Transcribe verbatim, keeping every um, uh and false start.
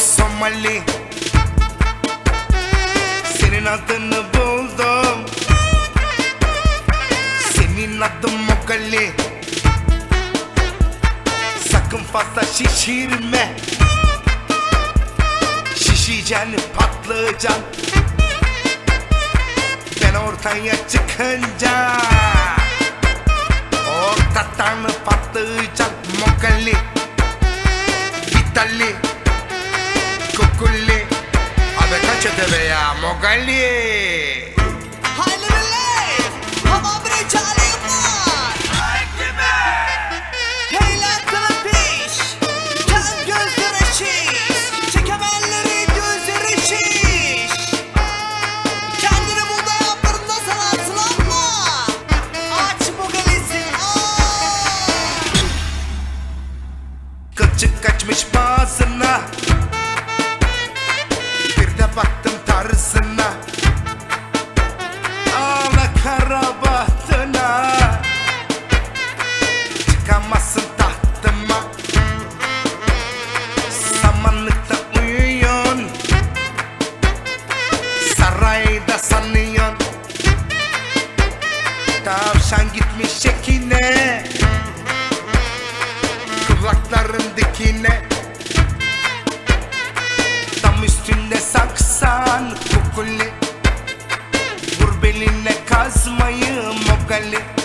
Somali, senin adını buldum, senin adın Mogali. Sakın fazla şişirme, şişeceksin, patlayacaksın. Ben ortaya çıkınca ortadan patlayacak. Mogali, Vitali, Kukuli, abi kaç ödeve ya Mogali. Hayli millet, hamam ricalim var. Eğlentili piş, ken gözleri şiş, çekemelleri gözleri şiş. Kendini burada yaptığında sana atılanma. Aç bu galisi, aç. Kılçık kaçmış boğazına, bir de baktım tarzına. Ağla kara bahtına, çıkamazsın tahtıma. Samanlıkta uyuyorsun, sarayda sanıyorsun. Tavşan gitmiş şekine, kulakların dikine. Tam üstünde saksan Kukuli, vur beline kazmayı Mogali.